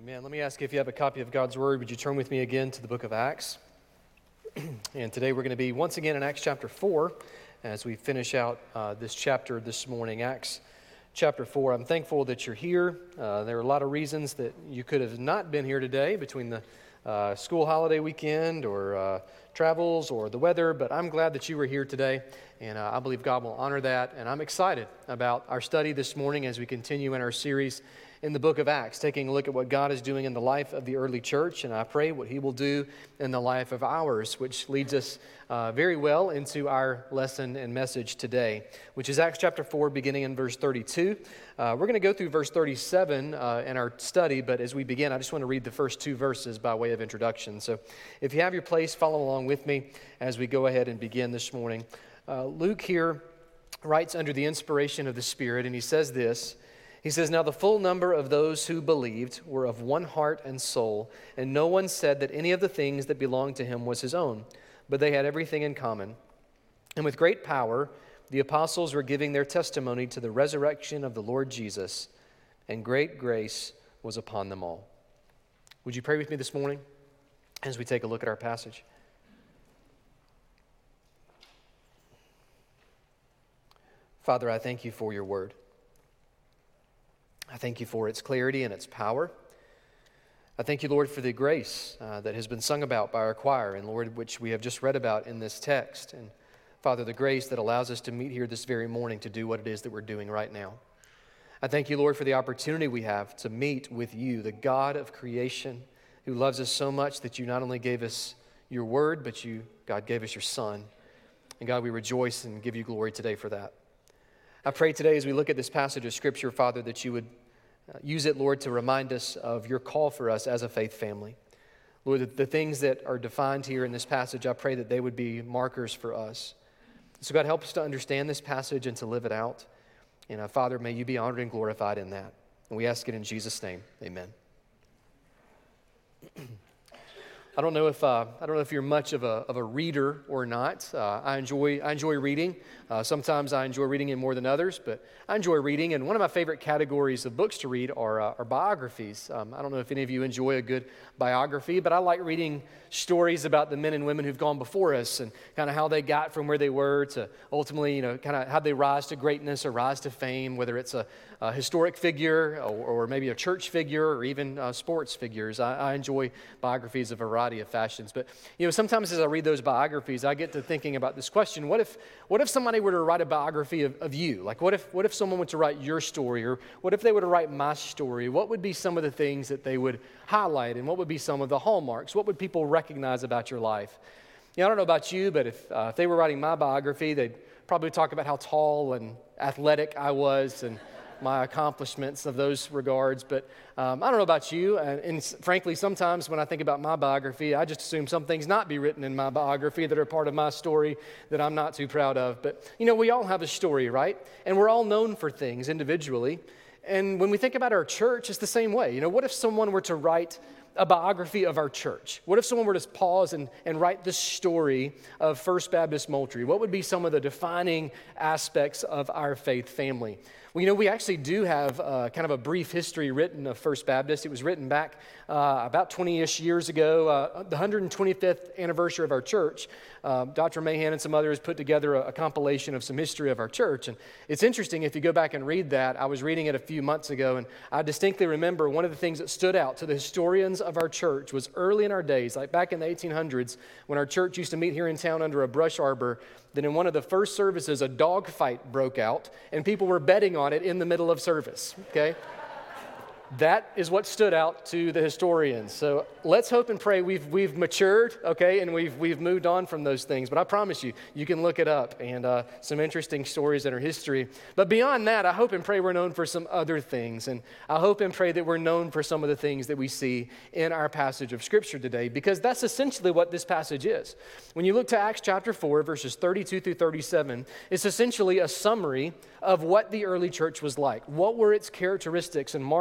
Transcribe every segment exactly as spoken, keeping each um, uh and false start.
Amen. Let me ask you if you have a copy of God's Word, would you turn with me again to the book of Acts? And today we're going to be once again in Acts chapter four as we finish out uh, this chapter this morning, Acts chapter four. I'm thankful that you're here. Uh, there are a lot of reasons that you could have not been here today between the uh, school holiday weekend or uh, travels or the weather, but I'm glad that you were here today, and uh, I believe God will honor that, and I'm excited about our study this morning as we continue in our series in the book of Acts, taking a look at what God is doing in the life of the early church, and I pray what He will do in the life of ours, which leads us uh, very well into our lesson and message today, which is Acts chapter four, beginning in verse thirty-two. Uh, we're going to go through verse thirty-seven uh, in our study, but as we begin, I just want to read the first two verses by way of introduction. So if you have your place, follow along with me as we go ahead and begin this morning. Uh, Luke here writes under the inspiration of the Spirit, and he says this. He says, "Now the full number of those who believed were of one heart and soul, and no one said that any of the things that belonged to him was his own, but they had everything in common. And with great power, the apostles were giving their testimony to the resurrection of the Lord Jesus, and great grace was upon them all." Would you pray with me this morning as we take a look at our passage? Father, I thank you for your word. I thank you for its clarity and its power. I thank you, Lord, for the grace uh, that has been sung about by our choir, and Lord, which we have just read about in this text. And Father, the grace that allows us to meet here this very morning to do what it is that we're doing right now. I thank you, Lord, for the opportunity we have to meet with you, the God of creation, who loves us so much that you not only gave us your word, but you, God, gave us your Son. And God, we rejoice and give you glory today for that. I pray today as we look at this passage of Scripture, Father, that you would use it, Lord, to remind us of your call for us as a faith family. Lord, the, the things that are defined here in this passage, I pray that they would be markers for us. So God, help us to understand this passage and to live it out. And uh, Father, may you be honored and glorified in that. And we ask it in Jesus' name. Amen. I don't know if uh, I don't know if you're much of a of a reader or not. Uh, I enjoy I enjoy reading. Uh, sometimes I enjoy reading it more than others, but I enjoy reading. And one of my favorite categories of books to read are uh, are biographies. Um, I don't know if any of you enjoy a good biography, but I like reading stories about the men and women who've gone before us and kind of how they got from where they were to ultimately, you know, kind of how they rise to greatness or rise to fame, whether it's a, a historic figure or, or maybe a church figure or even uh, sports figures. I, I enjoy biographies of a variety of fashions. But, you know, sometimes as I read those biographies, I get to thinking about this question: What if, what if somebody were to write a biography of, of you? Like, what if, what if someone were to write your story, or what if they were to write my story? What would be some of the things that they would highlight, and what would be some of the hallmarks? What would people recognize about your life? You know, I don't know about you, but if, uh, if they were writing my biography, they'd probably talk about how tall and athletic I was and my accomplishments of those regards. But um, I don't know about you, and, and frankly, sometimes when I think about my biography, I just assume some things not be written in my biography that are part of my story that I'm not too proud of. But, you know, we all have a story, right? And we're all known for things individually. And when we think about our church, it's the same way. You know, what if someone were to write a biography of our church? What if someone were to pause and, and write the story of First Baptist Moultrie? What would be some of the defining aspects of our faith family? Well, you know, we actually do have uh, kind of a brief history written of First Baptist. It was written back uh, about twenty-ish years ago, uh, the one hundred twenty-fifth anniversary of our church. Uh, Doctor Mahan and some others put together a, a compilation of some history of our church. And it's interesting, if you go back and read that, I was reading it a few months ago, and I distinctly remember one of the things that stood out to the historians of our church was early in our days, like back in the eighteen hundreds, when our church used to meet here in town under a brush arbor, that in one of the first services, a dog fight broke out, and people were betting on it in the middle of service, okay? That is what stood out to the historians. So let's hope and pray we've we've matured, okay, and we've we've moved on from those things. But I promise you, you can look it up, and uh, some interesting stories in our history. But beyond that, I hope and pray we're known for some other things, and I hope and pray that we're known for some of the things that we see in our passage of Scripture today, because that's essentially what this passage is. When you look to Acts chapter four, verses thirty-two through thirty-seven, it's essentially a summary of what the early church was like. What were its characteristics and markers? What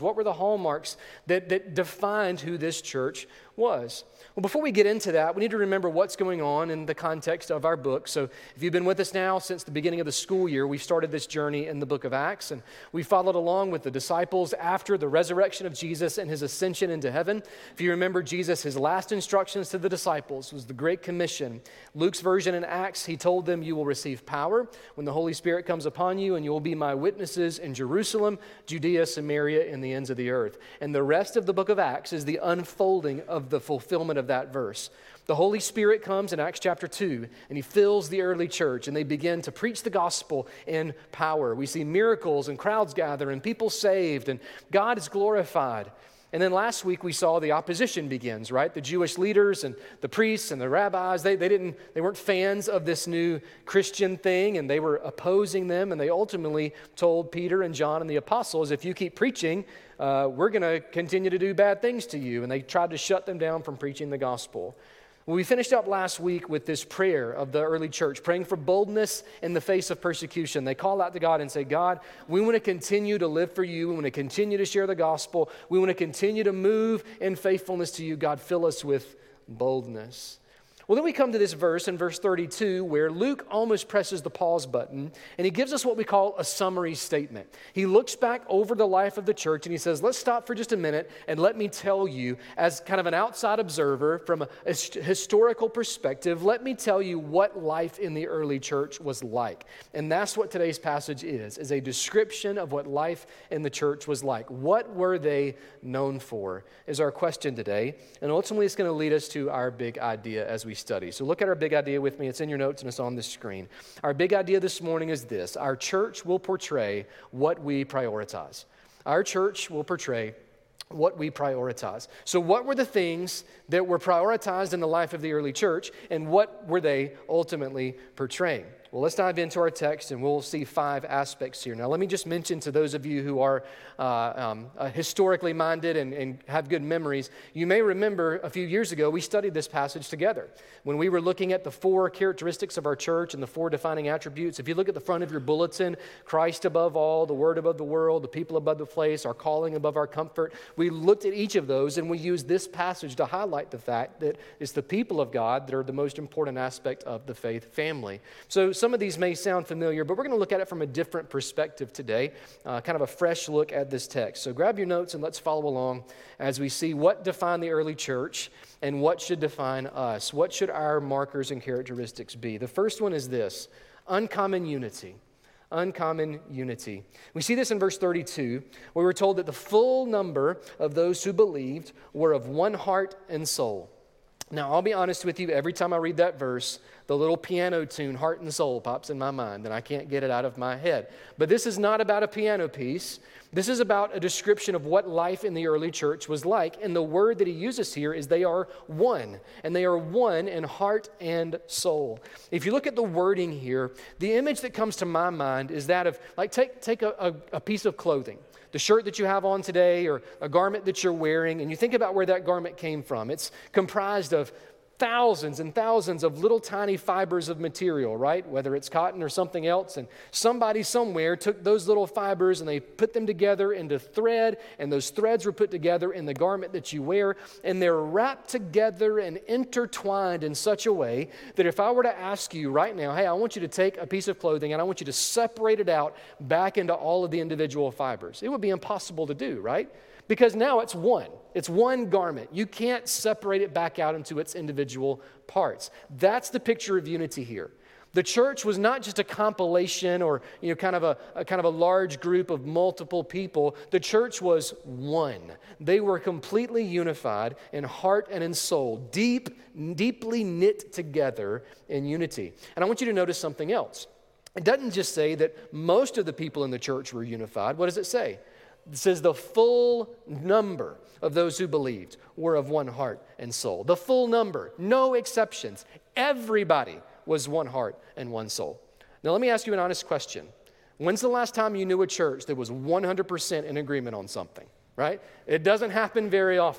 What were the hallmarks that, that defined who this church was? Well, before we get into that, we need to remember what's going on in the context of our book. So if you've been with us now since the beginning of the school year, we've started this journey in the book of Acts, and we followed along with the disciples after the resurrection of Jesus and his ascension into heaven. If you remember Jesus, his last instructions to the disciples was the Great Commission. Luke's version in Acts, he told them, you will receive power when the Holy Spirit comes upon you, and you will be my witnesses in Jerusalem, Judea, Samaria, and the ends of the earth. And the rest of the book of Acts is the unfolding of the fulfillment of that verse. The Holy Spirit comes in Acts chapter two, and he fills the early church, and they begin to preach the gospel in power. We see miracles and crowds gather and people saved, and God is glorified. And then last week we saw the opposition begins, right? The Jewish leaders and the priests and the rabbis, they, they didn't they weren't fans of this new Christian thing, and they were opposing them, and they ultimately told Peter and John and the apostles, if you keep preaching, uh, we're going to continue to do bad things to you. And they tried to shut them down from preaching the gospel. Well, we finished up last week with this prayer of the early church, praying for boldness in the face of persecution. They call out to God and say, God, we want to continue to live for you. We want to continue to share the gospel. We want to continue to move in faithfulness to you. God, fill us with boldness. Well, then we come to this verse in verse thirty-two where Luke almost presses the pause button, and he gives us what we call a summary statement. He looks back over the life of the church and he says, let's stop for just a minute and let me tell you, as kind of an outside observer from a historical perspective, let me tell you what life in the early church was like. And that's what today's passage is, is a description of what life in the church was like. What were they known for is our question today. And ultimately it's going to lead us to our big idea as we study. So look at our big idea with me. It's in your notes and it's on the screen. Our big idea this morning is this: our church will portray what we prioritize. Our church will portray what we prioritize. So what were the things that were prioritized in the life of the early church, and what were they ultimately portraying? Well, let's dive into our text, and we'll see five aspects here. Now, let me just mention to those of you who are uh, um, uh, historically minded and, and have good memories, you may remember a few years ago we studied this passage together when we were looking at the four characteristics of our church and the four defining attributes. If you look at the front of your bulletin, Christ above all, the Word above the world, the people above the place, our calling above our comfort, we looked at each of those, and we used this passage to highlight the fact that it's the people of God that are the most important aspect of the faith family. So some of these may sound familiar, but we're going to look at it from a different perspective today, uh, kind of a fresh look at this text. So grab your notes and let's follow along as we see what defined the early church and what should define us. What should our markers and characteristics be? The first one is this: uncommon unity. Uncommon unity. We see this in verse thirty-two, where we're told that the full number of those who believed were of one heart and soul. Now, I'll be honest with you, every time I read that verse, the little piano tune, Heart and Soul, pops in my mind, and I can't get it out of my head. But this is not about a piano piece. This is about a description of what life in the early church was like, and the word that he uses here is they are one, and they are one in heart and soul. If you look at the wording here, the image that comes to my mind is that of, like, take, take a, a, a piece of clothing, the shirt that you have on today or a garment that you're wearing, and you think about where that garment came from. It's comprised of thousands and thousands of little tiny fibers of material, right? Whether it's cotton or something else. And somebody somewhere took those little fibers and they put them together into thread, and those threads were put together in the garment that you wear, and they're wrapped together and intertwined in such a way that if I were to ask you right now, hey, I want you to take a piece of clothing and I want you to separate it out back into all of the individual fibers, it would be impossible to do, right? Because now it's one. It's one garment. You can't separate it back out into its individual parts. That's the picture of unity here. The church was not just a compilation or, you know, kind of a, a kind of a large group of multiple people. The church was one. They were completely unified in heart and in soul, deep, deeply knit together in unity. And I want you to notice something else. It doesn't just say that most of the people in the church were unified. What does it say? It says the full number of those who believed were of one heart and soul. The full number, no exceptions. Everybody was one heart and one soul. Now let me ask you an honest question. When's the last time you knew a church that was one hundred percent in agreement on something, right? It doesn't happen very often.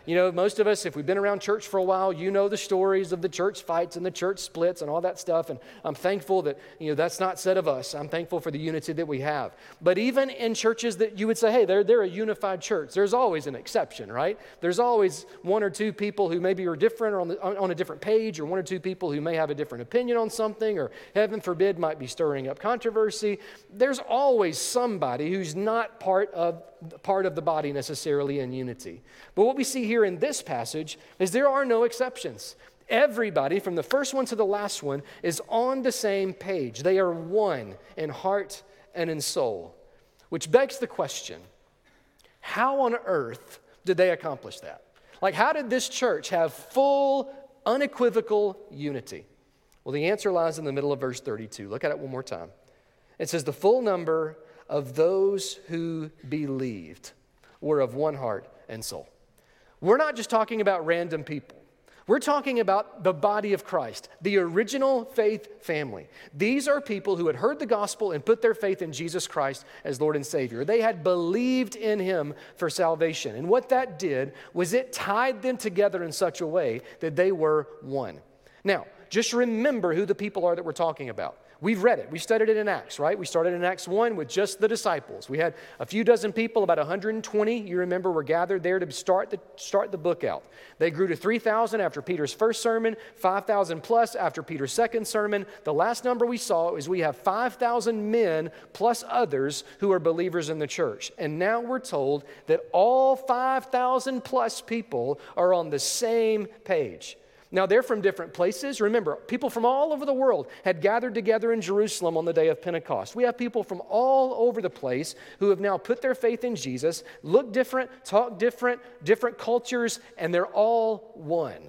you know, most of us, if we've been around church for a while, you know the stories of the church fights and the church splits and all that stuff. And I'm thankful that, you know, that's not said of us. I'm thankful for the unity that we have. But even in churches that you would say, hey, they're, they're a unified church, there's always an exception, right? There's always one or two people who maybe are different or on, the, on, on a different page, or one or two people who may have a different opinion on something, or heaven forbid might be stirring up controversy. There's always somebody who's not part of part of the body necessarily in unity. But what we see here in this passage is there are no exceptions. Everybody, from the first one to the last one, is on the same page. They are one in heart and in soul, which begs the question, how on earth did they accomplish that? Like, how did this church have full, unequivocal unity? Well, the answer lies in the middle of verse thirty-two. Look at it one more time. It says, the full number of those who believed were of one heart and soul. We're not just talking about random people. We're talking about the body of Christ, the original faith family. These are people who had heard the gospel and put their faith in Jesus Christ as Lord and Savior. They had believed in him for salvation. And what that did was it tied them together in such a way that they were one. Now, just remember who the people are that we're talking about. We've read it. We studied it in Acts, right? We started in Acts one with just the disciples. We had a few dozen people, about one hundred twenty, you remember, were gathered there to start the, start the book out. They grew to three thousand after Peter's first sermon, five thousand plus after Peter's second sermon. The last number we saw is we have five thousand men plus others who are believers in the church. And now we're told that all five thousand plus people are on the same page. Now, they're from different places. Remember, people from all over the world had gathered together in Jerusalem on the day of Pentecost. We have people from all over the place who have now put their faith in Jesus, look different, talk different, different cultures, and they're all one.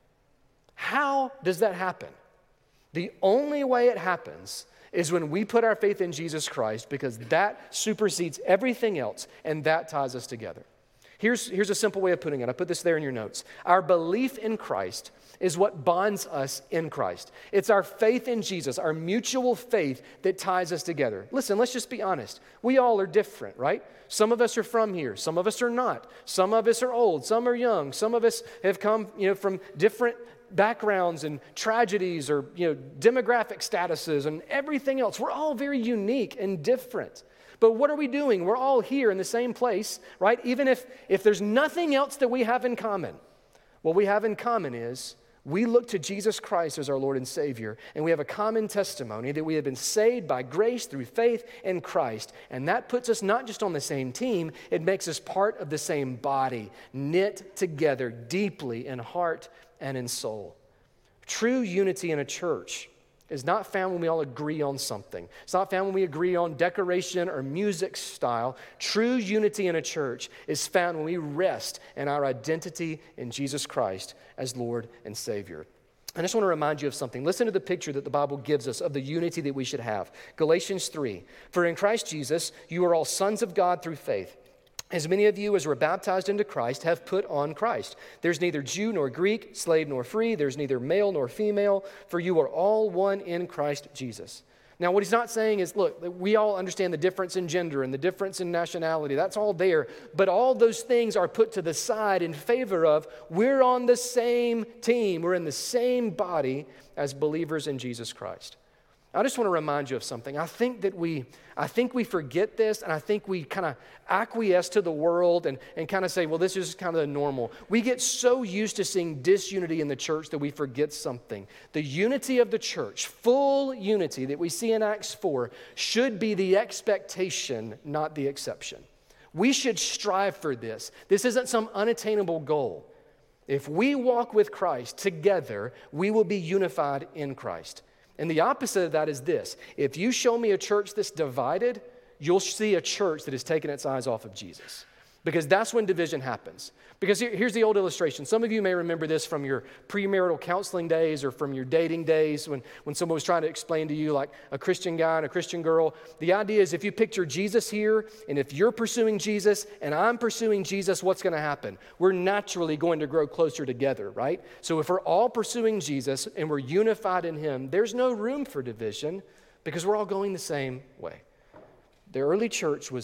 How does that happen? The only way it happens is when we put our faith in Jesus Christ, because that supersedes everything else, and that ties us together. Here's, here's a simple way of putting it. I put this there in your notes. Our belief in Christ is what bonds us in Christ. It's our faith in Jesus, our mutual faith that ties us together. Listen, let's just be honest. We all are different, right? Some of us are from here. Some of us are not. Some of us are old. Some are young. Some of us have come, you know, from different backgrounds and tragedies or, you know, demographic statuses and everything else. We're all very unique and different. But what are we doing? We're all here in the same place, right? Even if, if there's nothing else that we have in common, what we have in common is we look to Jesus Christ as our Lord and Savior, and we have a common testimony that we have been saved by grace through faith in Christ. And that puts us not just on the same team, it makes us part of the same body, knit together deeply in heart and in soul. True unity in a church is not found when we all agree on something. It's not found when we agree on decoration or music style. True unity in a church is found when we rest in our identity in Jesus Christ as Lord and Savior. I just want to remind you of something. Listen to the picture that the Bible gives us of the unity that we should have. Galatians three, for in Christ Jesus you are all sons of God through faith. As many of you as were baptized into Christ have put on Christ. There's neither Jew nor Greek, slave nor free. There's neither male nor female, for you are all one in Christ Jesus. Now, what he's not saying is, look, we all understand the difference in gender and the difference in nationality. That's all there. But all those things are put to the side in favor of we're on the same team. We're in the same body as believers in Jesus Christ. I just want to remind you of something. I think that we, I think we forget this, and I think we kind of acquiesce to the world and, and kind of say, well, this is kind of the normal. We get so used to seeing disunity in the church that we forget something. The unity of the church, full unity that we see in Acts four, should be the expectation, not the exception. We should strive for this. This isn't some unattainable goal. If we walk with Christ together, we will be unified in Christ. And the opposite of that is this. If you show me a church that's divided, you'll see a church that has taken its eyes off of Jesus. Because that's when division happens. Because here, here's the old illustration. Some of you may remember this from your premarital counseling days or from your dating days when, when someone was trying to explain to you, like a Christian guy and a Christian girl. The idea is if you picture Jesus here, and if you're pursuing Jesus and I'm pursuing Jesus, what's going to happen? We're naturally going to grow closer together, right? So if we're all pursuing Jesus and we're unified in him, there's no room for division because we're all going the same way. The early church was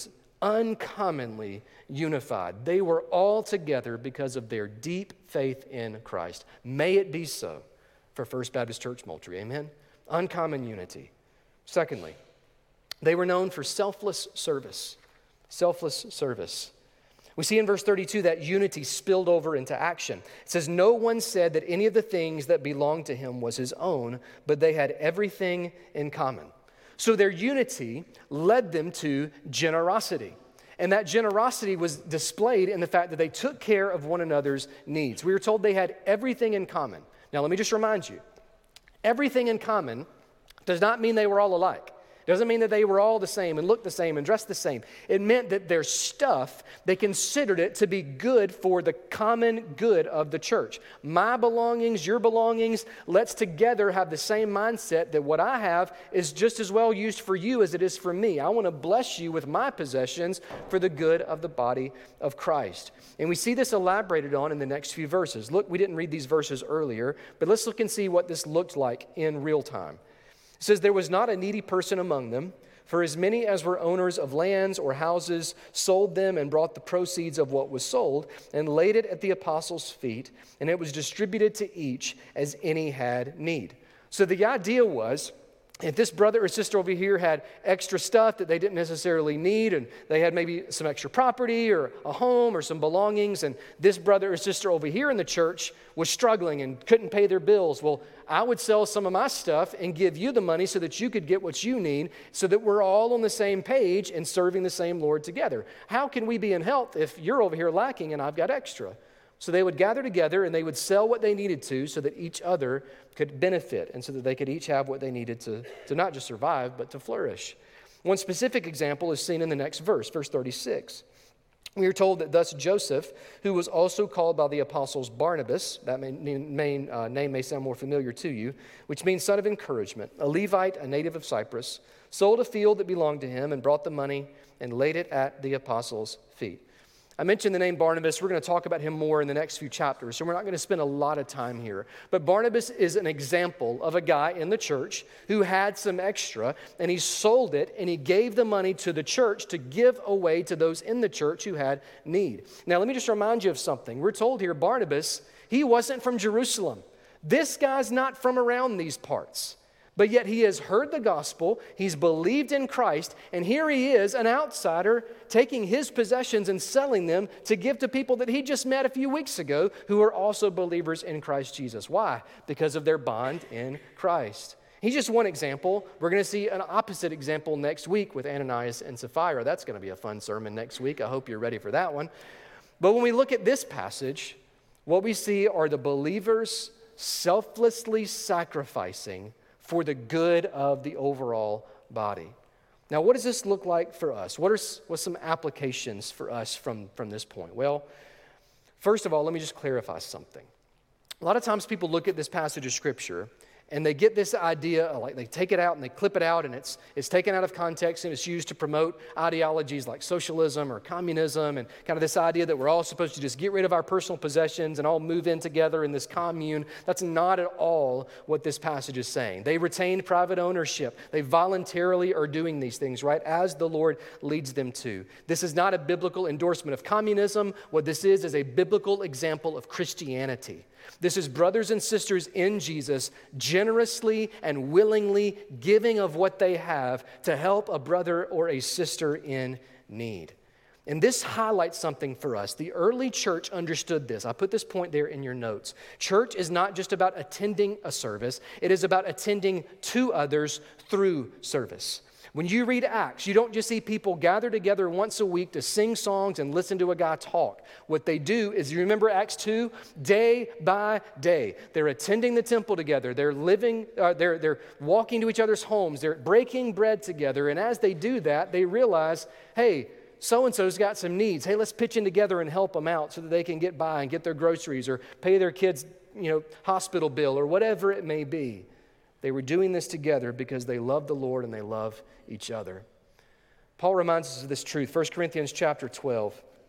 uncommonly unified. They were all together because of their deep faith in Christ. May it be so for First Baptist Church Moultrie. Amen? Uncommon unity. Secondly, they were known for selfless service. Selfless service. We see in verse thirty-two that unity spilled over into action. It says, no one said that any of the things that belonged to him was his own, but they had everything in common. So their unity led them to generosity. And that generosity was displayed in the fact that they took care of one another's needs. We were told they had everything in common. Now, let me just remind you, everything in common does not mean they were all alike. Doesn't mean that they were all the same and looked the same and dressed the same. It meant that their stuff, they considered it to be good for the common good of the church. My belongings, your belongings, let's together have the same mindset that what I have is just as well used for you as it is for me. I want to bless you with my possessions for the good of the body of Christ. And we see this elaborated on in the next few verses. Look, we didn't read these verses earlier, but let's look and see what this looked like in real time. It says, there was not a needy person among them, for as many as were owners of lands or houses sold them and brought the proceeds of what was sold and laid it at the apostles' feet, and it was distributed to each as any had need. So the idea was, if this brother or sister over here had extra stuff that they didn't necessarily need, and they had maybe some extra property or a home or some belongings, and this brother or sister over here in the church was struggling and couldn't pay their bills, well, I would sell some of my stuff and give you the money so that you could get what you need, so that we're all on the same page and serving the same Lord together. How can we be in health if you're over here lacking and I've got extra? So they would gather together and they would sell what they needed to so that each other could benefit and so that they could each have what they needed to, to not just survive, but to flourish. One specific example is seen in the next verse, verse thirty-six. We are told that thus Joseph, who was also called by the apostles Barnabas, that main, main uh, name may sound more familiar to you, which means son of encouragement, a Levite, a native of Cyprus, sold a field that belonged to him and brought the money and laid it at the apostles' feet. I mentioned the name Barnabas. We're going to talk about him more in the next few chapters, so we're not going to spend a lot of time here. But Barnabas is an example of a guy in the church who had some extra, and he sold it, and he gave the money to the church to give away to those in the church who had need. Now, let me just remind you of something. We're told here, Barnabas, he wasn't from Jerusalem. This guy's not from around these parts. But yet he has heard the gospel, he's believed in Christ, and here he is, an outsider, taking his possessions and selling them to give to people that he just met a few weeks ago who are also believers in Christ Jesus. Why? Because of their bond in Christ. He's just one example. We're going to see an opposite example next week with Ananias and Sapphira. That's going to be a fun sermon next week. I hope you're ready for that one. But when we look at this passage, what we see are the believers selflessly sacrificing for the good of the overall body. Now, what does this look like for us? What are what's some applications for us from, from this point? Well, first of all, let me just clarify something. A lot of times people look at this passage of Scripture and they get this idea, like they take it out and they clip it out, and it's it's taken out of context and it's used to promote ideologies like socialism or communism, and kind of this idea that we're all supposed to just get rid of our personal possessions and all move in together in this commune. That's not at all what this passage is saying. They retained private ownership. They voluntarily are doing these things, right, as the Lord leads them to. This is not a biblical endorsement of communism. What this is is a biblical example of Christianity. This is brothers and sisters in Jesus generously and willingly giving of what they have to help a brother or a sister in need. And this highlights something for us. The early church understood this. I put this point there in your notes. Church is not just about attending a service. It is about attending to others through service. When you read Acts, you don't just see people gather together once a week to sing songs and listen to a guy talk. What they do is, you remember Acts two? Day by day, they're attending the temple together. They're living, uh, they're, they're walking to each other's homes. They're breaking bread together. And as they do that, they realize, hey, so-and-so's got some needs. Hey, let's pitch in together and help them out so that they can get by and get their groceries or pay their kids' you know, hospital bill or whatever it may be. They were doing this together because they love the Lord and they love each other. Paul reminds us of this truth. First Corinthians chapter twelve.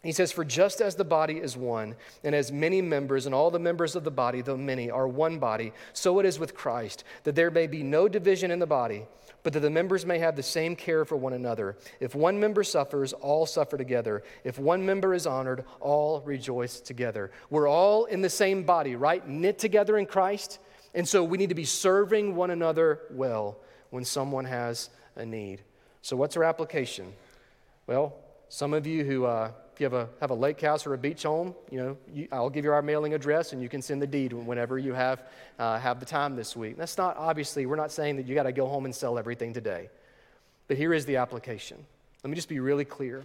He says, for just as the body is one, and as many members, and all the members of the body, though many, are one body, so it is with Christ, that there may be no division in the body, but that the members may have the same care for one another. If one member suffers, all suffer together. If one member is honored, all rejoice together. We're all in the same body, right? Knit together in Christ. And so we need to be serving one another well when someone has a need. So what's our application? Well, some of you who... Uh, If you have a, have a lake house or a beach home, you know, you, I'll give you our mailing address and you can send the deed whenever you have, uh, have the time this week. That's not, obviously, we're not saying that you got to go home and sell everything today. But here is the application. Let me just be really clear.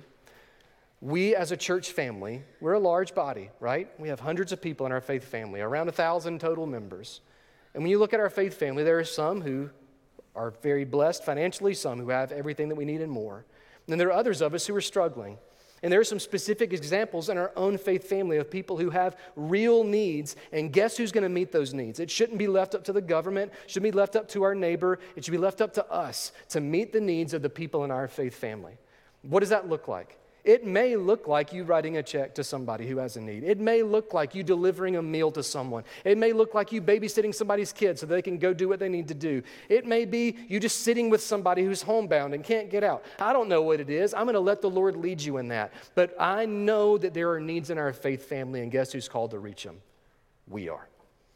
We as a church family, we're a large body, right? We have hundreds of people in our faith family, around a thousand total members. And when you look at our faith family, there are some who are very blessed financially, some who have everything that we need and more. And then there are others of us who are struggling. And there are some specific examples in our own faith family of people who have real needs, and guess who's going to meet those needs? It shouldn't be left up to the government, it shouldn't be left up to our neighbor, it should be left up to us to meet the needs of the people in our faith family. What does that look like? It may look like you writing a check to somebody who has a need. It may look like you delivering a meal to someone. It may look like you babysitting somebody's kids so they can go do what they need to do. It may be you just sitting with somebody who's homebound and can't get out. I don't know what it is. I'm going to let the Lord lead you in that. But I know that there are needs in our faith family, and guess who's called to reach them? We are.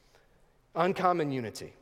Uncommon unity.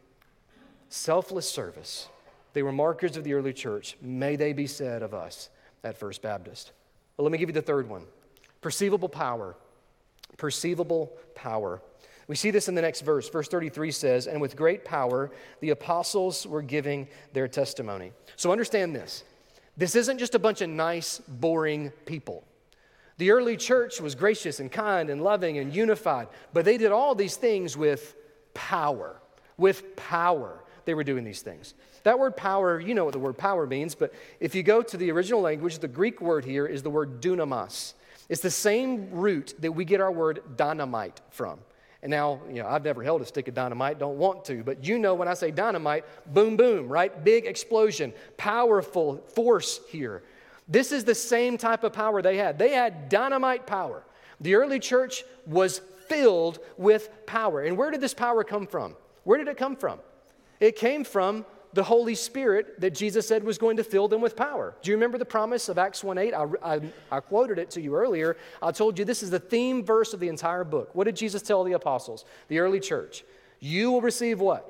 Selfless service. They were markers of the early church. May they be said of us at First Baptist. Well, let me give you the third one. Perceivable power. Perceivable power. We see this in the next verse. Verse thirty-three says, and with great power, the apostles were giving their testimony. So understand this. This isn't just a bunch of nice, boring people. The early church was gracious and kind and loving and unified, but they did all these things with power. With power, they were doing these things. That word power, you know what the word power means, but if you go to the original language, the Greek word here is the word dunamis. It's the same root that we get our word dynamite from. And now, you know, I've never held a stick of dynamite, don't want to, but you know when I say dynamite, boom, boom, right? Big explosion, powerful force here. This is the same type of power they had. They had dynamite power. The early church was filled with power. And where did this power come from? Where did it come from? It came from the Holy Spirit that Jesus said was going to fill them with power. Do you remember the promise of Acts one eight? I, I, I quoted it to you earlier. I told you this is the theme verse of the entire book. What did Jesus tell the apostles, the early church? You will receive what?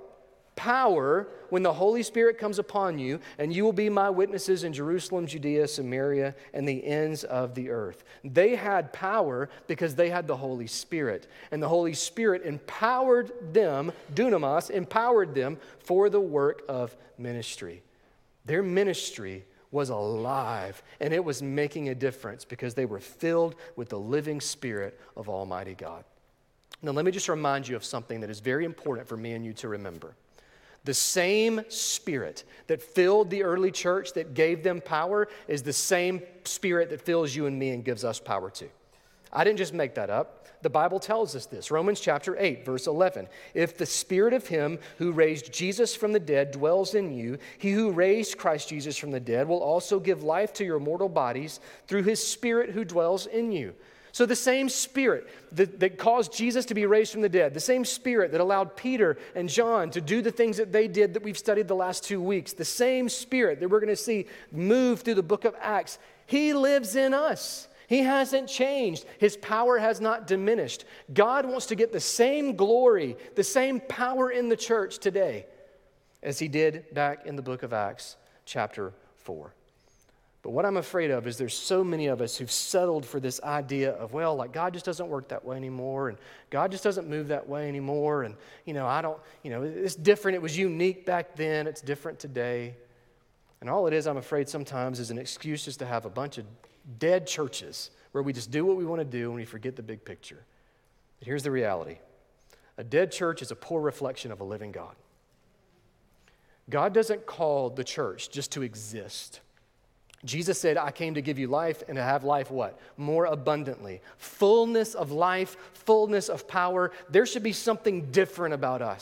Power when the Holy Spirit comes upon you, and you will be my witnesses in Jerusalem, Judea, Samaria, and the ends of the earth. They had power because they had the Holy Spirit, and the Holy Spirit empowered them, dunamis, empowered them for the work of ministry. Their ministry was alive, and it was making a difference because they were filled with the living Spirit of Almighty God. Now, let me just remind you of something that is very important for me and you to remember. The same Spirit that filled the early church, that gave them power, is the same Spirit that fills you and me and gives us power too. I didn't just make that up. The Bible tells us this. Romans chapter eight, verse eleven. If the Spirit of Him who raised Jesus from the dead dwells in you, He who raised Christ Jesus from the dead will also give life to your mortal bodies through His Spirit who dwells in you. So the same Spirit that, that caused Jesus to be raised from the dead, the same Spirit that allowed Peter and John to do the things that they did that we've studied the last two weeks, the same Spirit that we're going to see move through the book of Acts, He lives in us. He hasn't changed. His power has not diminished. God wants to get the same glory, the same power in the church today as He did back in the book of Acts chapter four. But what I'm afraid of is there's so many of us who've settled for this idea of, well, like God just doesn't work that way anymore, and God just doesn't move that way anymore, and, you know, I don't, you know, it's different. It was unique back then. It's different today. And all it is, I'm afraid, sometimes is an excuse just to have a bunch of dead churches where we just do what we want to do and we forget the big picture. But here's the reality. A dead church is a poor reflection of a living God. God doesn't call the church just to exist. Jesus said, I came to give you life and to have life what? More abundantly. Fullness of life, fullness of power. There should be something different about us.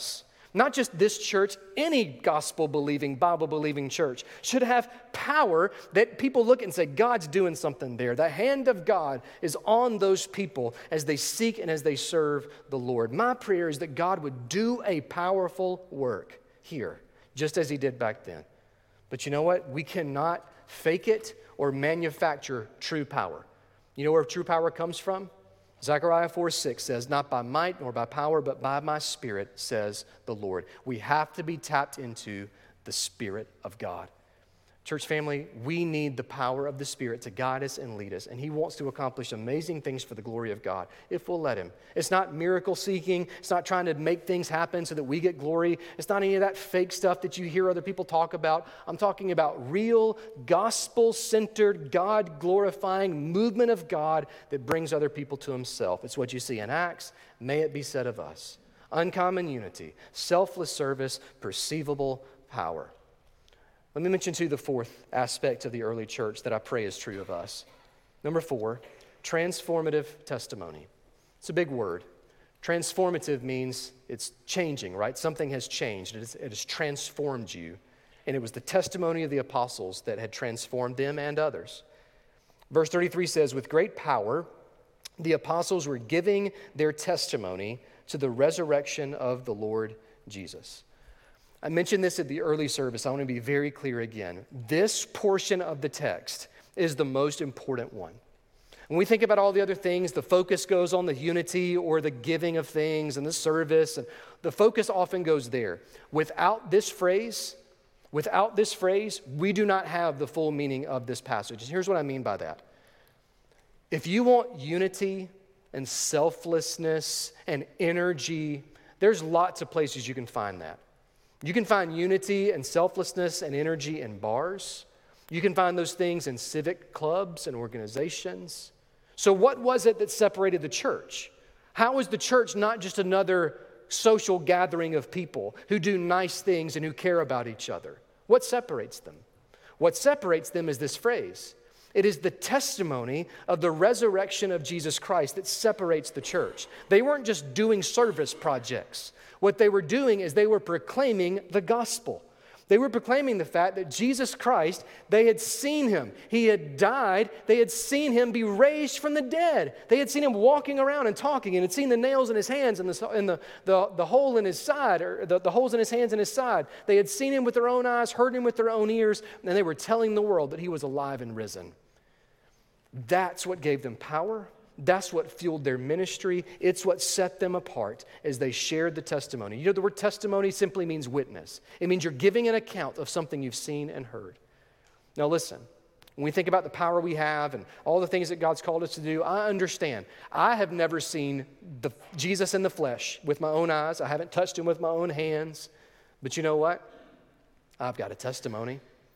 Not just this church, any gospel-believing, Bible-believing church should have power that people look and say, God's doing something there. The hand of God is on those people as they seek and as they serve the Lord. My prayer is that God would do a powerful work here, just as he did back then. But you know what? We cannot fake it or manufacture true power. You know where true power comes from? Zechariah four six says, not by might nor by power, but by my Spirit, says the Lord. We have to be tapped into the Spirit of God. Church family, we need the power of the Spirit to guide us and lead us, and he wants to accomplish amazing things for the glory of God if we'll let him. It's not miracle seeking. It's not trying to make things happen so that we get glory. It's not any of that fake stuff that you hear other people talk about. I'm talking about real, gospel-centered, God-glorifying movement of God that brings other people to himself. It's what you see in Acts. May it be said of us. Uncommon unity, selfless service, perceivable power. Let me mention to you the fourth aspect of the early church that I pray is true of us. Number four, transformative testimony. It's a big word. Transformative means it's changing, right? Something has changed. It has, it has transformed you. And it was the testimony of the apostles that had transformed them and others. Verse thirty-three says, with great power, the apostles were giving their testimony to the resurrection of the Lord Jesus. I mentioned this at the early service. I want to be very clear again. This portion of the text is the most important one. When we think about all the other things, the focus goes on the unity or the giving of things and the service, and the focus often goes there. Without this phrase, without this phrase, we do not have the full meaning of this passage. And here's what I mean by that. If you want unity and selflessness and energy, there's lots of places you can find that. You can find unity and selflessness and energy in bars. You can find those things in civic clubs and organizations. So what was it that separated the church? How is the church not just another social gathering of people who do nice things and who care about each other? What separates them? What separates them is this phrase. It is the testimony of the resurrection of Jesus Christ that separates the church. They weren't just doing service projects. What they were doing is they were proclaiming the gospel. They were proclaiming the fact that Jesus Christ, they had seen him. He had died. They had seen him be raised from the dead. They had seen him walking around and talking and had seen the nails in his hands and the, and the, the, the hole in his side, or the, the holes in his hands and his side. They had seen him with their own eyes, heard him with their own ears, and they were telling the world that he was alive and risen. That's what gave them power. That's what fueled their ministry. It's what set them apart as they shared the testimony. You know, the word testimony simply means witness. It means you're giving an account of something you've seen and heard. Now listen, when we think about the power we have and all the things that God's called us to do, I understand. I have never seen the, Jesus in the flesh with my own eyes. I haven't touched him with my own hands. But you know what? I've got a testimony.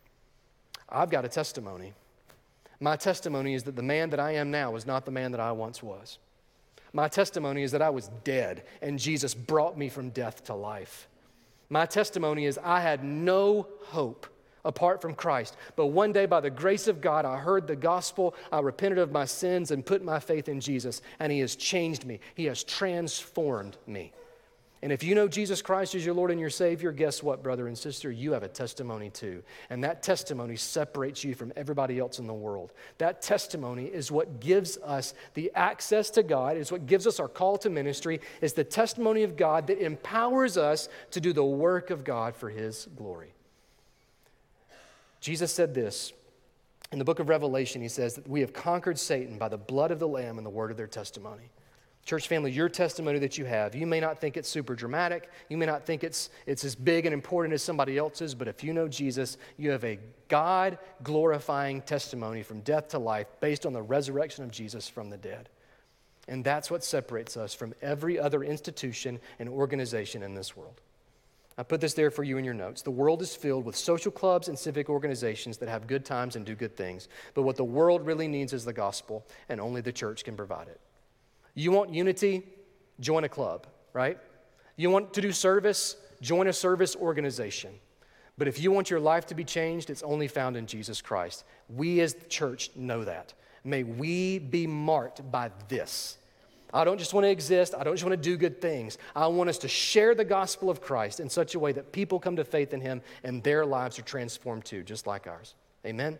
I've got a testimony. My testimony is that the man that I am now is not the man that I once was. My testimony is that I was dead and Jesus brought me from death to life. My testimony is I had no hope apart from Christ. But one day, by the grace of God, I heard the gospel, I repented of my sins and put my faith in Jesus, and he has changed me. He has transformed me. And if you know Jesus Christ as your Lord and your Savior, guess what, brother and sister? You have a testimony too. And that testimony separates you from everybody else in the world. That testimony is what gives us the access to God, is what gives us our call to ministry, is the testimony of God that empowers us to do the work of God for his glory. Jesus said this in the book of Revelation. He says that we have conquered Satan by the blood of the Lamb and the word of their testimony. Church family, your testimony that you have, you may not think it's super dramatic. You may not think it's, it's as big and important as somebody else's, but if you know Jesus, you have a God-glorifying testimony from death to life based on the resurrection of Jesus from the dead. And that's what separates us from every other institution and organization in this world. I put this there for you in your notes. The world is filled with social clubs and civic organizations that have good times and do good things. But what the world really needs is the gospel, and only the church can provide it. You want unity? Join a club, right? You want to do service? Join a service organization. But if you want your life to be changed, it's only found in Jesus Christ. We as the church know that. May we be marked by this. I don't just want to exist. I don't just want to do good things. I want us to share the gospel of Christ in such a way that people come to faith in him and their lives are transformed too, just like ours. Amen?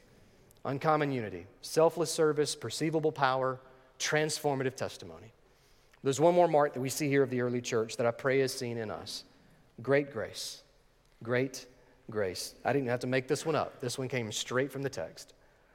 Uncommon unity, selfless service, perceivable power, transformative testimony. There's one more mark that we see here of the early church that I pray is seen in us. Great grace. Great grace. I didn't have to make this one up. This one came straight from the text.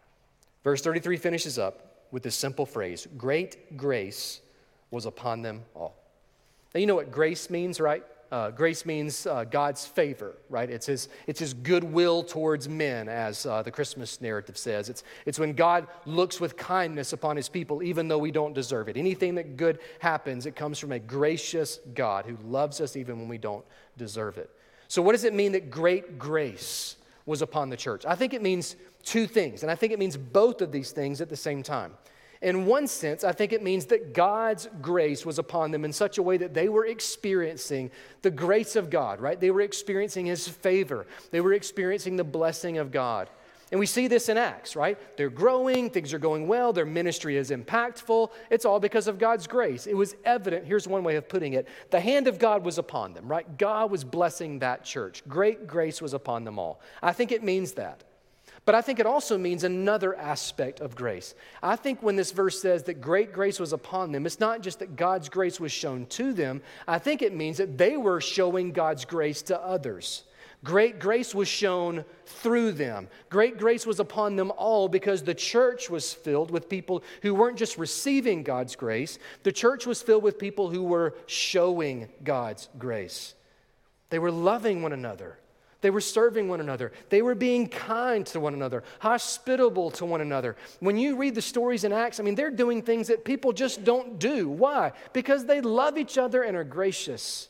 Verse thirty-three finishes up with this simple phrase, great grace was upon them all. Now, you know what grace means, right? Uh, grace means uh, God's favor, right? It's his, it's his goodwill towards men, as uh, the Christmas narrative says. It's, it's when God looks with kindness upon his people, even though we don't deserve it. Anything that good happens, it comes from a gracious God who loves us even when we don't deserve it. So what does it mean that great grace was upon the church? I think it means two things, and I think it means both of these things at the same time. In one sense, I think it means that God's grace was upon them in such a way that they were experiencing the grace of God, right? They were experiencing his favor. They were experiencing the blessing of God. And we see this in Acts, right? They're growing, things are going well, their ministry is impactful. It's all because of God's grace. It was evident, here's one way of putting it, the hand of God was upon them, right? God was blessing that church. Great grace was upon them all. I think it means that. But I think it also means another aspect of grace. I think when this verse says that great grace was upon them, it's not just that God's grace was shown to them. I think it means that they were showing God's grace to others. Great grace was shown through them. Great grace was upon them all because the church was filled with people who weren't just receiving God's grace. The church was filled with people who were showing God's grace. They were loving one another. They were serving one another. They were being kind to one another, hospitable to one another. When you read the stories in Acts, I mean, they're doing things that people just don't do. Why? Because they love each other and are gracious.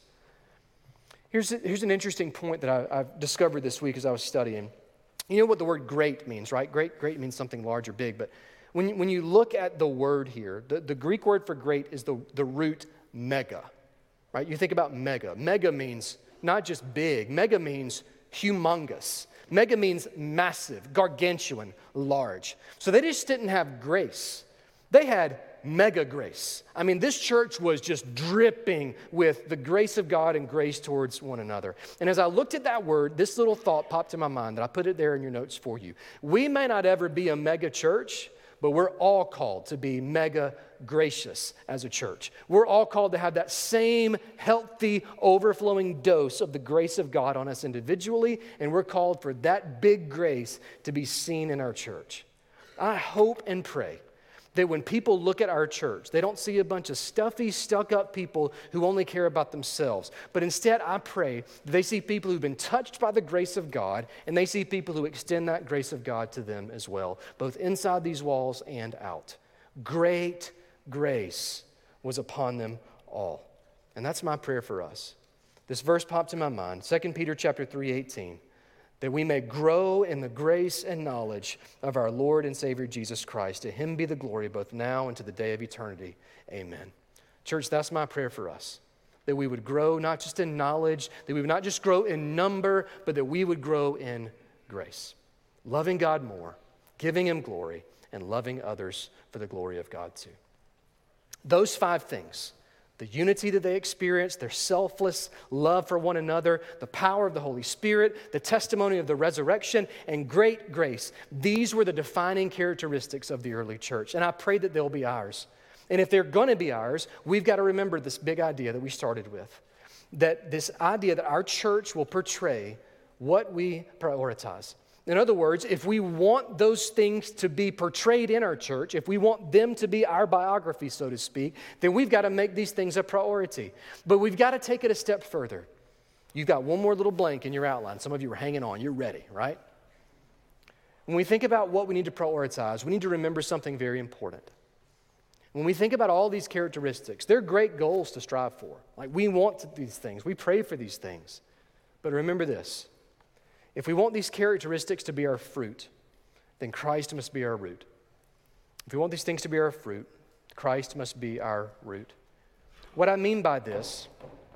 Here's, a, here's an interesting point that I, I've discovered this week as I was studying. You know what the word great means, right? Great, great means something large or big. But when you, when you look at the word here, the, the Greek word for great is the, the root mega, right? You think about mega. Mega means not just big. Mega means humongous. Mega means massive, gargantuan, large. So they just didn't have grace. They had mega grace. I mean, this church was just dripping with the grace of God and grace towards one another. And as I looked at that word, this little thought popped in my mind that I put it there in your notes for you. We may not ever be a mega church, but we're all called to be mega gracious as a church. We're all called to have that same healthy, overflowing dose of the grace of God on us individually, and we're called for that big grace to be seen in our church. I hope and pray that when people look at our church, they don't see a bunch of stuffy, stuck-up people who only care about themselves. But instead, I pray that they see people who've been touched by the grace of God, and they see people who extend that grace of God to them as well, both inside these walls and out. Great grace was upon them all. And that's my prayer for us. This verse popped in my mind, Second Peter chapter three, eighteen. That we may grow in the grace and knowledge of our Lord and Savior Jesus Christ. To him be the glory both now and to the day of eternity. Amen. Church, that's my prayer for us. That we would grow not just in knowledge, that we would not just grow in number, but that we would grow in grace. Loving God more, giving him glory, and loving others for the glory of God too. Those five things, the unity that they experience, their selfless love for one another, the power of the Holy Spirit, the testimony of the resurrection, and great grace. These were the defining characteristics of the early church, and I pray that they'll be ours. And if they're going to be ours, we've got to remember this big idea that we started with, that this idea that our church will portray what we prioritize. In other words, if we want those things to be portrayed in our church, if we want them to be our biography, so to speak, then we've got to make these things a priority. But we've got to take it a step further. You've got one more little blank in your outline. Some of you are hanging on. You're ready, right? When we think about what we need to prioritize, we need to remember something very important. When we think about all these characteristics, they're great goals to strive for. Like, we want these things. We pray for these things. But remember this. If we want these characteristics to be our fruit, then Christ must be our root. If we want these things to be our fruit, Christ must be our root. What I mean by this,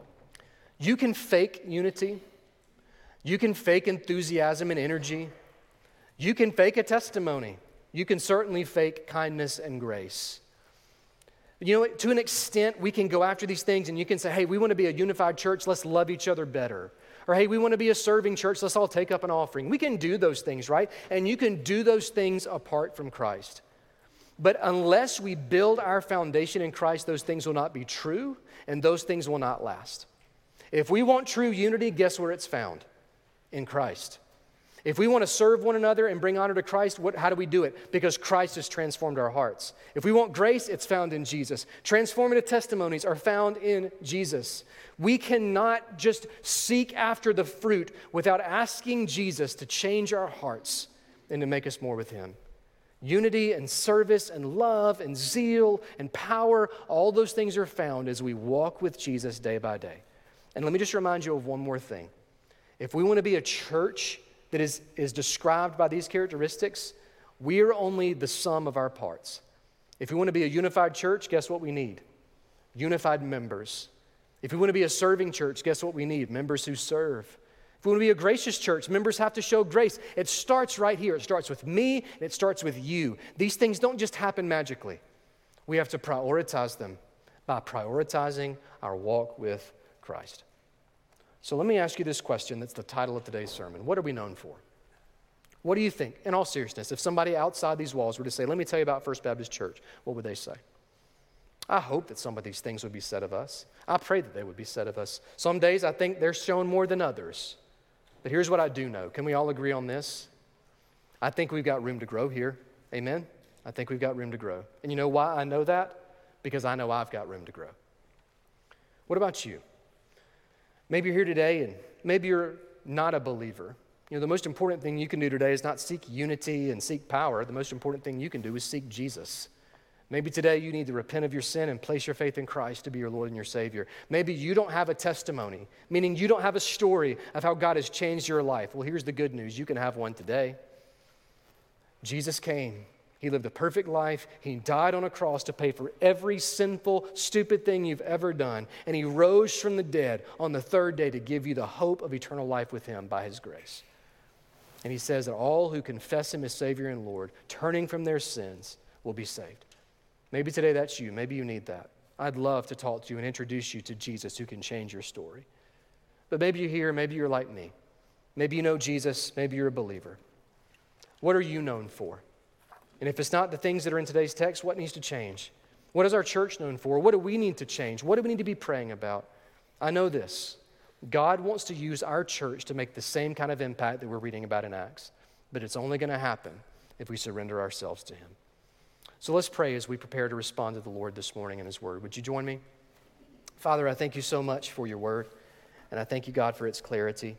you can fake unity. You can fake enthusiasm and energy. You can fake a testimony. You can certainly fake kindness and grace. You know what? To an extent, we can go after these things and you can say, hey, we want to be a unified church. Let's love each other better. Or, hey, we want to be a serving church. Let's all take up an offering. We can do those things, right? And you can do those things apart from Christ. But unless we build our foundation in Christ, those things will not be true and those things will not last. If we want true unity, guess where it's found? In Christ. If we want to serve one another and bring honor to Christ, what, how do we do it? Because Christ has transformed our hearts. If we want grace, it's found in Jesus. Transformative testimonies are found in Jesus. We cannot just seek after the fruit without asking Jesus to change our hearts and to make us more with Him. Unity and service and love and zeal and power, all those things are found as we walk with Jesus day by day. And let me just remind you of one more thing. If we want to be a church that is, is described by these characteristics, we are only the sum of our parts. If we want to be a unified church, guess what we need? Unified members. If we want to be a serving church, guess what we need? Members who serve. If we want to be a gracious church, members have to show grace. It starts right here. It starts with me, and it starts with you. These things don't just happen magically. We have to prioritize them by prioritizing our walk with Christ. So let me ask you this question that's the title of today's sermon. What are we known for? What do you think, in all seriousness, if somebody outside these walls were to say, let me tell you about First Baptist Church, what would they say? I hope that some of these things would be said of us. I pray that they would be said of us. Some days I think they're shown more than others. But here's what I do know. Can we all agree on this? I think we've got room to grow here. Amen? I think we've got room to grow. And you know why I know that? Because I know I've got room to grow. What about you? Maybe you're here today and maybe you're not a believer. You know, the most important thing you can do today is not seek unity and seek power. The most important thing you can do is seek Jesus. Maybe today you need to repent of your sin and place your faith in Christ to be your Lord and your Savior. Maybe you don't have a testimony, meaning you don't have a story of how God has changed your life. Well, here's the good news. You can have one today. Jesus came. He lived a perfect life. He died on a cross to pay for every sinful, stupid thing you've ever done. And He rose from the dead on the third day to give you the hope of eternal life with Him by His grace. And He says that all who confess Him as Savior and Lord, turning from their sins, will be saved. Maybe today that's you. Maybe you need that. I'd love to talk to you and introduce you to Jesus who can change your story. But maybe you're here, maybe you're like me. Maybe you know Jesus, maybe you're a believer. What are you known for? And if it's not the things that are in today's text, what needs to change? What is our church known for? What do we need to change? What do we need to be praying about? I know this. God wants to use our church to make the same kind of impact that we're reading about in Acts. But it's only going to happen if we surrender ourselves to Him. So let's pray as we prepare to respond to the Lord this morning in His Word. Would you join me? Father, I thank You so much for Your Word. And I thank You, God, for its clarity.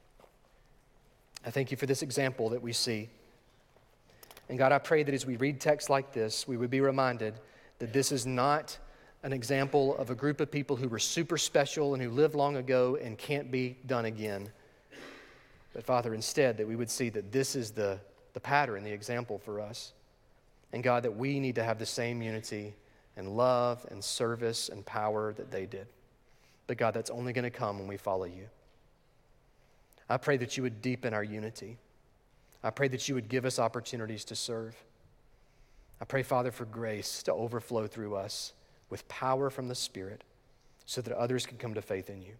I thank You for this example that we see. And God, I pray that as we read texts like this, we would be reminded that this is not an example of a group of people who were super special and who lived long ago and can't be done again. But Father, instead, that we would see that this is the, the pattern, the example for us. And God, that we need to have the same unity and love and service and power that they did. But God, that's only going to come when we follow You. I pray that You would deepen our unity. I pray that You would give us opportunities to serve. I pray, Father, for grace to overflow through us with power from the Spirit so that others can come to faith in You.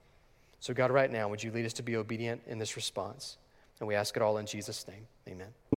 So God, right now, would You lead us to be obedient in this response? And we ask it all in Jesus' name. Amen.